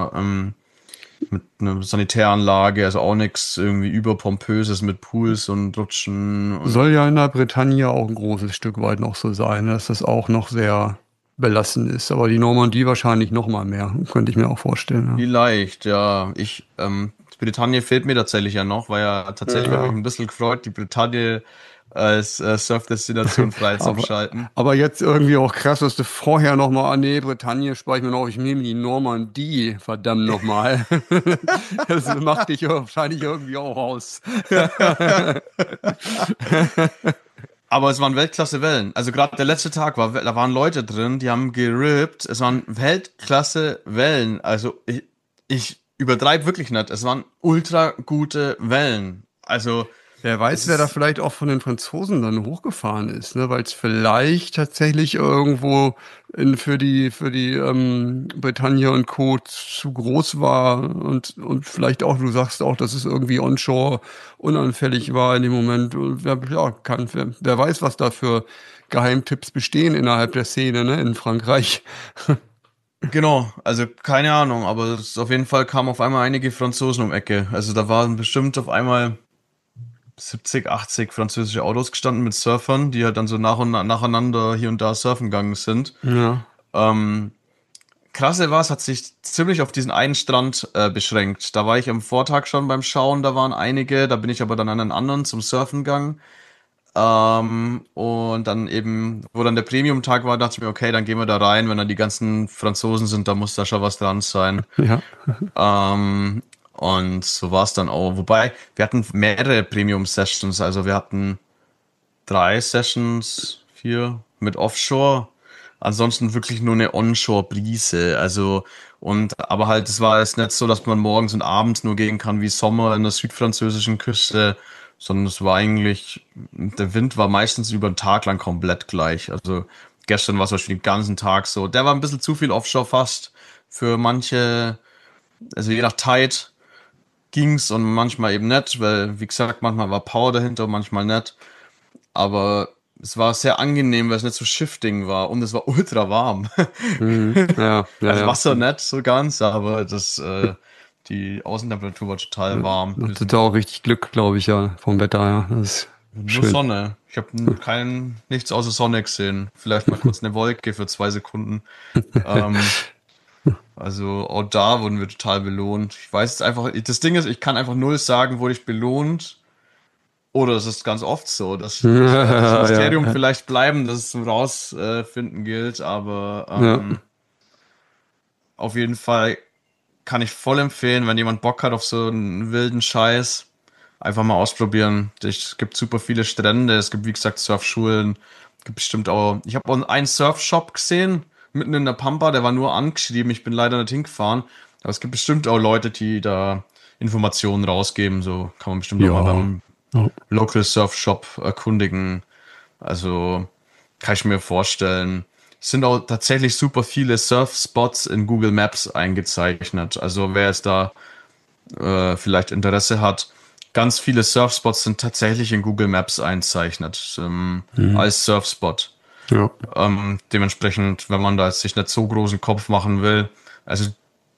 einer Sanitäranlage, also auch nichts irgendwie überpompöses mit Pools und Rutschen und Soll ja in der Bretagne auch ein großes Stück weit noch so sein, dass das auch noch sehr belassen ist. Aber die Normandie wahrscheinlich noch mal mehr, könnte ich mir auch vorstellen. vielleicht, ja. Bretagne fehlt mir tatsächlich ja noch, weil ja Ja. tatsächlich habe ich mich Ja. ein bisschen gefreut, die Bretagne als Surfdestination Aber, freizuschalten. aber jetzt irgendwie auch krass, dass du vorher noch mal, nee, Bretagne spare ich mir noch, ich nehme die Normandie, verdammt noch mal. Das macht dich ja wahrscheinlich irgendwie auch aus. Aber es waren Weltklasse-Wellen. Also gerade der letzte Tag da waren Leute drin, die haben gerippt. Es waren Weltklasse-Wellen. Also ich übertreibe wirklich nicht. Es waren ultra gute Wellen. Also Wer es weiß, wer da ist vielleicht auch von den Franzosen dann hochgefahren ist, ne? Weil es vielleicht tatsächlich irgendwo für die Bretagne und Co. zu groß war und vielleicht auch, du sagst auch, dass es irgendwie onshore unanfällig war in dem Moment. Und wer weiß, was da für Geheimtipps bestehen innerhalb der Szene, ne, in Frankreich. genau, also keine Ahnung, aber auf jeden Fall kamen auf einmal einige Franzosen um Ecke. Also da waren bestimmt auf einmal 70, 80 französische Autos gestanden mit Surfern, die halt dann so nach und nacheinander hier und da surfen gegangen sind. Ja, Ähm, Krasse war, es hat sich ziemlich auf diesen einen Strand beschränkt. Da war ich am Vortag schon beim Schauen, da waren einige, da bin ich aber dann an einen anderen zum Surfen gegangen. Und dann eben, wo dann der Premium-Tag war, dachte ich mir, okay, dann gehen wir da rein, wenn dann die ganzen Franzosen sind, da muss da schon was dran sein. ja. Und so war es dann auch. Wobei, wir hatten mehrere Premium-Sessions, also wir hatten 3 Sessions, 4 mit Offshore. Ansonsten wirklich nur eine Onshore-Brise. Also, aber halt, es war jetzt nicht so, dass man morgens und abends nur gehen kann wie Sommer in der südfranzösischen Küste, sondern es war eigentlich, der Wind war meistens über den Tag lang komplett gleich. Also gestern war es wahrscheinlich den ganzen Tag so. Der war ein bisschen zu viel Offshore fast für manche, also je nach Tide ging's und manchmal eben nicht, weil, wie gesagt, manchmal war Power dahinter, manchmal nicht. Aber es war sehr angenehm, weil es nicht so shifting war und es war ultra warm. Mhm. Ja, ja, Also ja. Wasser nicht so ganz, aber die Außentemperatur war total Ja, warm. Wir hattet sind da auch richtig Glück, glaube ich, ja, vom Wetter, ja. Das ist nur schön. Sonne. Ich habe nichts außer Sonne gesehen. Vielleicht mal kurz eine Wolke für 2 Sekunden. Ähm, also auch da wurden wir total belohnt. Ich weiß jetzt einfach, das Ding ist, ich kann einfach null sagen, wurde ich belohnt. Oder es ist ganz oft so. Das wird das Ja, Mysterium ja, vielleicht bleiben, dass es zum Rausfinden gilt, aber ja, auf jeden Fall kann ich voll empfehlen, wenn jemand Bock hat auf so einen wilden Scheiß, einfach mal ausprobieren. Es gibt super viele Strände, es gibt wie gesagt Surfschulen, gibt bestimmt auch. Ich habe auch einen Surfshop gesehen, mitten in der Pampa, der war nur angeschrieben, ich bin leider nicht hingefahren. Aber es gibt bestimmt auch Leute, die da Informationen rausgeben, so kann man bestimmt auch mal ja. beim Ja. Local Surf Shop erkundigen. Also kann ich mir vorstellen. Es sind auch tatsächlich super viele Surf-Spots in Google Maps eingezeichnet. Also wer jetzt da vielleicht Interesse hat, ganz viele Surfspots sind tatsächlich in Google Maps einzeichnet Mhm. als Surfspot. Ja. Dementsprechend, wenn man da jetzt sich nicht so großen Kopf machen will, also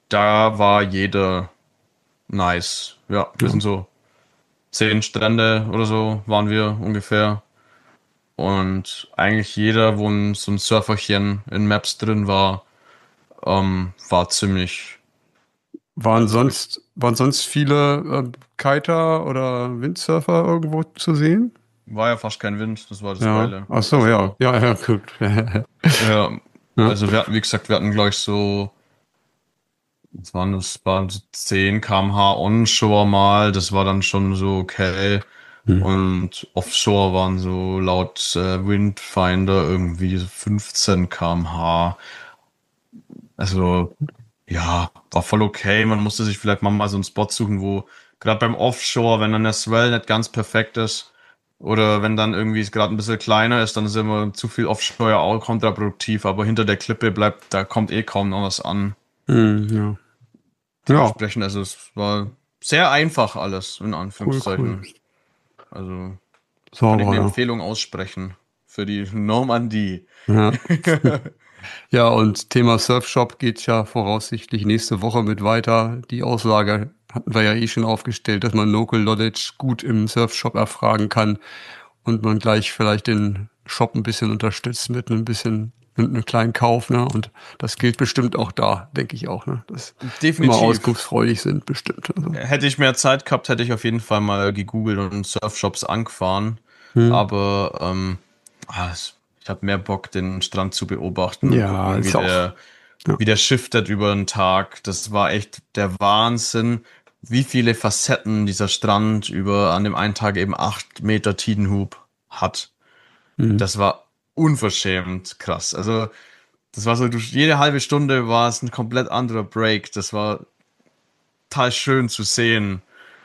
da war jeder nice. Ja, wir sind so 10 Strände oder so waren wir ungefähr. Und eigentlich jeder, wo so ein Surferchen in Maps drin war, war ziemlich. Waren sonst viele Kiter oder Windsurfer irgendwo zu sehen? War ja fast kein Wind, das war das Ja. Geile. Ach so, ja. Also, Ja, ja, gut. ja, Ja. also wie gesagt, wir hatten glaube ich so, waren so 10 km/h onshore mal, das war dann schon so okay. Hm. Und offshore waren so laut Windfinder irgendwie so 15 km/h. Also ja, war voll okay. Man musste sich vielleicht mal so einen Spot suchen, wo gerade beim Offshore, wenn dann der Swell nicht ganz perfekt ist oder wenn dann irgendwie es gerade ein bisschen kleiner ist, dann ist immer zu viel Offshore ja auch kontraproduktiv, aber hinter der Klippe bleibt, da kommt eh kaum noch was an. Ja. Ja, Dementsprechend, also es war sehr einfach alles, in cool. Anführungszeichen. Also kann ich Sauber, eine ja. Empfehlung aussprechen für die Normandie. Ja. Ja, und Thema Surfshop geht ja voraussichtlich nächste Woche mit weiter. Die Aussage hatten wir ja eh schon aufgestellt, dass man Local Knowledge gut im Surfshop erfragen kann und man gleich vielleicht den Shop ein bisschen unterstützt mit einem kleinen Kauf, ne? Und das gilt bestimmt auch da, denke ich auch, ne? Dass immer Definitiv. auskunftsfreudig sind, bestimmt. Also. Hätte ich mehr Zeit gehabt, hätte ich auf jeden Fall mal gegoogelt und Surfshops angefahren. Hm. Aber ich habe mehr Bock, den Strand zu beobachten und Ja, gucken, ist auch. Ja. wie der shiftet über den Tag. Das war echt der Wahnsinn, wie viele Facetten dieser Strand über an dem einen Tag eben 8 Meter Tidenhub hat. Hm. Das war unverschämt krass. Also das war so, jede halbe Stunde war es ein komplett anderer Break. Das war total schön zu sehen.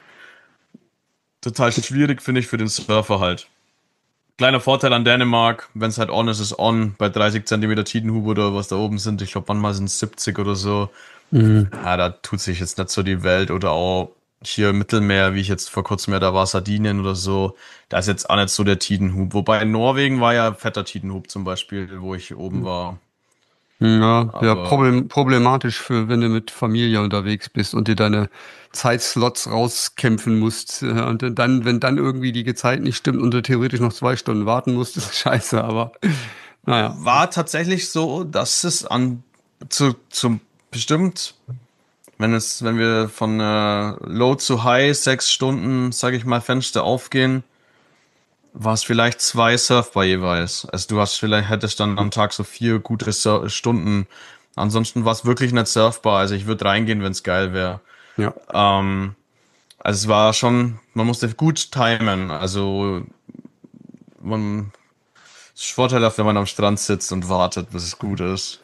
Total schwierig, finde ich, für den Surfer halt. Kleiner Vorteil an Dänemark, wenn es halt on ist, ist on. Bei 30 Zentimeter Tidenhub oder was da oben sind, ich glaube, manchmal sind es 70 oder so. Hm. Ja, da tut sich jetzt nicht so die Welt. Oder auch hier im Mittelmeer, wie ich jetzt vor kurzem ja da war, Sardinien oder so. Da ist jetzt auch nicht so der Tidenhub. Wobei in Norwegen war ja fetter Tidenhub zum Beispiel, wo ich oben war. Ja, ja, Aber problematisch für, wenn du mit Familie unterwegs bist und dir deine Zeitslots rauskämpfen musst. Und dann, wenn dann irgendwie die Zeit nicht stimmt und du theoretisch noch 2 Stunden warten musst, ist scheiße, aber naja. war tatsächlich so, dass es zum bestimmt, wenn wir von Low zu High 6 Stunden, sage ich mal, Fenster aufgehen, war es vielleicht 2 surfbar jeweils. Also du hättest dann am Tag so 4 gute Stunden. Ansonsten war es wirklich nicht surfbar. Also ich würde reingehen, wenn es geil wäre. Ja. Also es war schon, man musste gut timen. Also man es ist vorteilhaft, wenn man am Strand sitzt und wartet, bis es gut ist.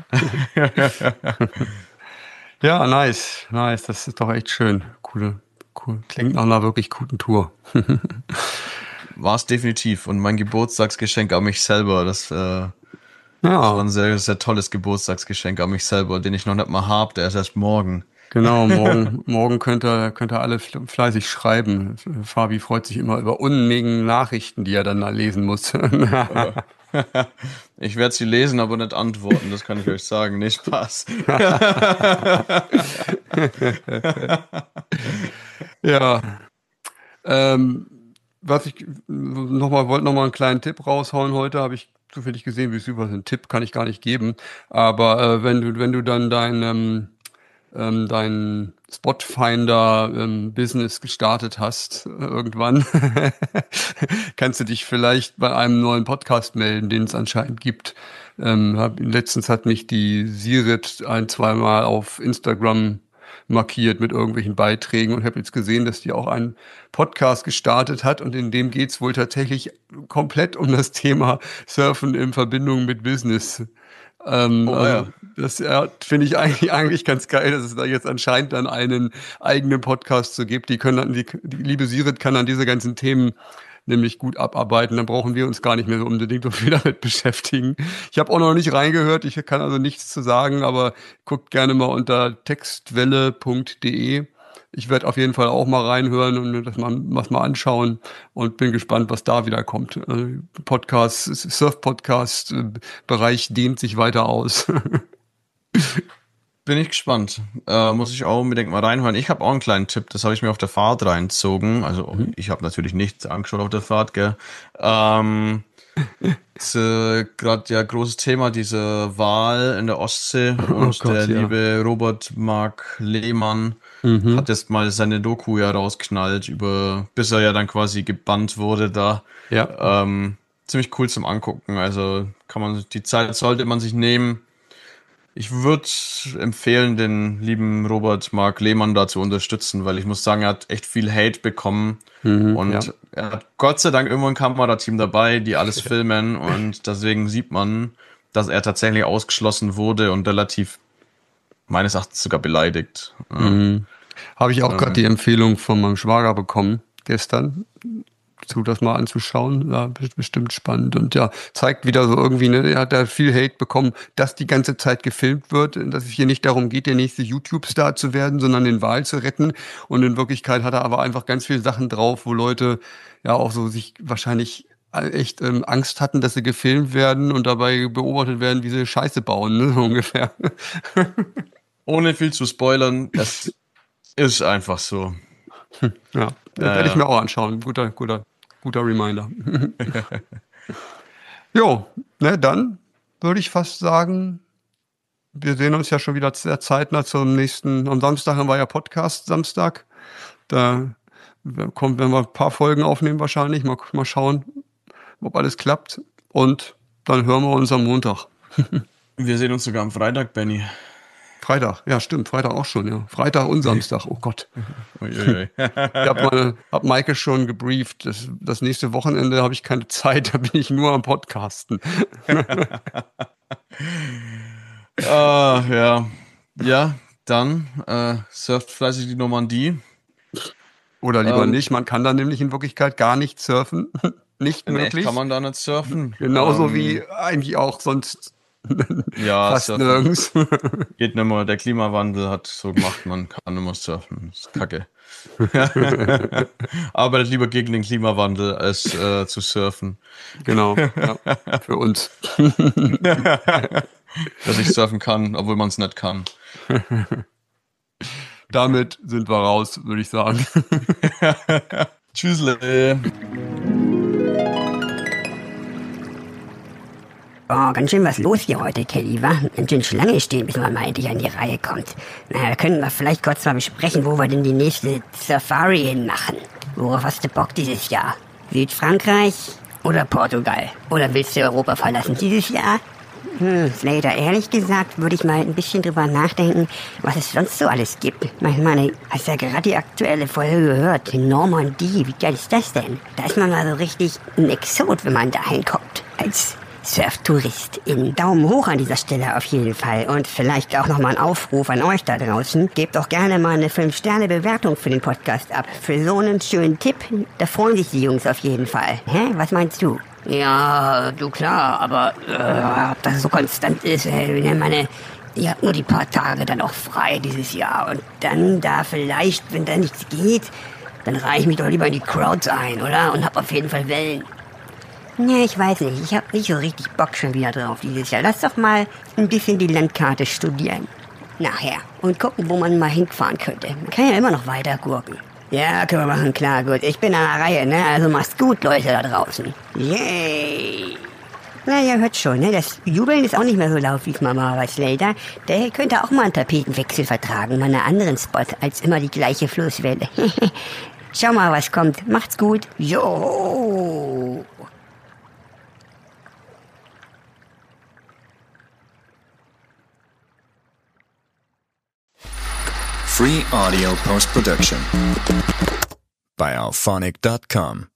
Ja, nice, nice. Das ist doch echt schön. Cool. Klingt nach einer wirklich guten Tour. War es definitiv. Und mein Geburtstagsgeschenk an mich selber, das war Ja, ein sehr, sehr tolles Geburtstagsgeschenk an mich selber, den ich noch nicht mal hab, der ist erst morgen. genau. Morgen könnt ihr alle fleißig schreiben. Fabi freut sich immer über Unmengen Nachrichten, die er dann da lesen muss. Ich werde sie lesen, aber nicht antworten, das kann ich euch sagen. Nee, Spaß. Ja, ähm, was ich wollte noch mal einen kleinen Tipp raushauen heute, habe ich zufällig gesehen, wie es über einen Tipp kann ich gar nicht geben. Aber wenn du dann dein Spotfinder Business gestartet hast, irgendwann, kannst du dich vielleicht bei einem neuen Podcast melden, den es anscheinend gibt. Letztens hat mich die Sirit zweimal auf Instagram markiert mit irgendwelchen Beiträgen und habe jetzt gesehen, dass die auch einen Podcast gestartet hat und in dem geht's wohl tatsächlich komplett um das Thema Surfen in Verbindung mit Business. Oh, Also ja. das finde ich eigentlich ganz geil, dass es da jetzt anscheinend dann einen eigenen Podcast so gibt. Die liebe Sirit kann dann diese ganzen Themen nämlich gut abarbeiten. Dann brauchen wir uns gar nicht mehr so unbedingt so viel damit beschäftigen. Ich habe auch noch nicht reingehört, ich kann also nichts zu sagen, aber guckt gerne mal unter textwelle.de. Ich werde auf jeden Fall auch mal reinhören und mir das mal anschauen und bin gespannt, was da wieder kommt. Surf-Podcast-Bereich dehnt sich weiter aus. Bin ich gespannt. Muss ich auch unbedingt mal reinhören. Ich habe auch einen kleinen Tipp, das habe ich mir auf der Fahrt reinzogen. Also ich habe natürlich nichts angeschaut auf der Fahrt, gell. Gerade ja großes Thema, diese Wahl in der Ostsee und Gott, der ja. liebe Robert Mark Lehmann hat jetzt mal seine Doku ja rausknallt bis er ja dann quasi gebannt wurde da. Ja. Ziemlich cool zum Angucken. Also die Zeit sollte man sich nehmen. Ich würde empfehlen, den lieben Robert Mark Lehmann da zu unterstützen, weil ich muss sagen, er hat echt viel Hate bekommen. Und er hat Gott sei Dank irgendwo ein Kamerateam dabei, die alles filmen. Und deswegen sieht man, dass er tatsächlich ausgeschlossen wurde und relativ, meines Erachtens, sogar beleidigt. Habe ich auch gerade die Empfehlung von meinem Schwager bekommen gestern, das mal anzuschauen. Ja, bestimmt spannend. Und ja, zeigt wieder so irgendwie, ne, er hat da viel Hate bekommen, dass die ganze Zeit gefilmt wird, dass es hier nicht darum geht, der nächste YouTube-Star zu werden, sondern den Wal zu retten. Und in Wirklichkeit hat er aber einfach ganz viele Sachen drauf, wo Leute ja auch so sich wahrscheinlich echt Angst hatten, dass sie gefilmt werden und dabei beobachtet werden, wie sie Scheiße bauen, ne, so ungefähr. Ohne viel zu spoilern, es ist einfach so. Ja, werde ich mir auch anschauen. Guter Reminder. Jo, ne, dann würde ich fast sagen, wir sehen uns ja schon wieder sehr zeitnah zum nächsten, am Samstag haben wir ja Podcast Samstag. Da werden wir ein paar Folgen aufnehmen wahrscheinlich. Mal schauen, ob alles klappt. Und dann hören wir uns am Montag. Wir sehen uns sogar am Freitag, Benny. Freitag, ja stimmt, Freitag auch schon, ja. Freitag und Samstag, oh Gott. Ich hab Maike schon gebrieft. Das nächste Wochenende habe ich keine Zeit, da bin ich nur am Podcasten. Ja. Ja, dann surft fleißig die Normandie. Oder lieber nicht, man kann da nämlich in Wirklichkeit gar nicht surfen. Nicht möglich. Echt kann man da nicht surfen. Genauso wie eigentlich auch sonst ja, fast surfen nirgends. Geht nicht mehr. Der Klimawandel hat so gemacht, man kann nicht mehr surfen. Das ist kacke. Arbeitet lieber gegen den Klimawandel, als zu surfen. Genau, ja, für uns. Dass ich surfen kann, obwohl man es nicht kann. Damit sind wir raus, würde ich sagen. Tschüssle. Oh, ganz schön was los hier heute, Kelly, wa? Ganz schön Schlange stehen, bis man mal endlich an die Reihe kommt. Na, da können wir vielleicht kurz mal besprechen, wo wir denn die nächste Safari hin machen. Worauf hast du Bock dieses Jahr? Südfrankreich oder Portugal? Oder willst du Europa verlassen dieses Jahr? Slater, ehrlich gesagt würde ich mal ein bisschen drüber nachdenken, was es sonst so alles gibt. Ich meine, hast ja gerade die aktuelle Folge gehört, Normandie, wie geil ist das denn? Da ist man mal so richtig ein Exot, wenn man da hinkommt, als Surftourist. Daumen hoch an dieser Stelle auf jeden Fall. Und vielleicht auch nochmal ein Aufruf an euch da draußen. Gebt doch gerne mal eine 5-Sterne-Bewertung für den Podcast ab. Für so einen schönen Tipp, da freuen sich die Jungs auf jeden Fall. Hä? Was meinst du? Ja, du klar, aber ob das so konstant ist, ich hab nur die paar Tage dann auch frei dieses Jahr. Und dann da vielleicht, wenn da nichts geht, dann reiche ich mich doch lieber in die Crowds ein, oder? Und hab auf jeden Fall Wellen. Nee, ich weiß nicht. Ich hab nicht so richtig Bock schon wieder drauf dieses Jahr. Lass doch mal ein bisschen die Landkarte studieren. Nachher. Und gucken, wo man mal hinfahren könnte. Man kann ja immer noch weiter gurken. Ja, können wir machen, klar, gut. Ich bin an der Reihe, ne? Also macht's gut, Leute da draußen. Yay! Na, ihr hört schon, ne? Das Jubeln ist auch nicht mehr so laut wie es mal war bei Slater. Der könnte auch mal einen Tapetenwechsel vertragen. Mal einen anderen Spot als immer die gleiche Flusswelle. Schau mal, was kommt. Macht's gut. Jo! Free audio post-production by alphonic.com.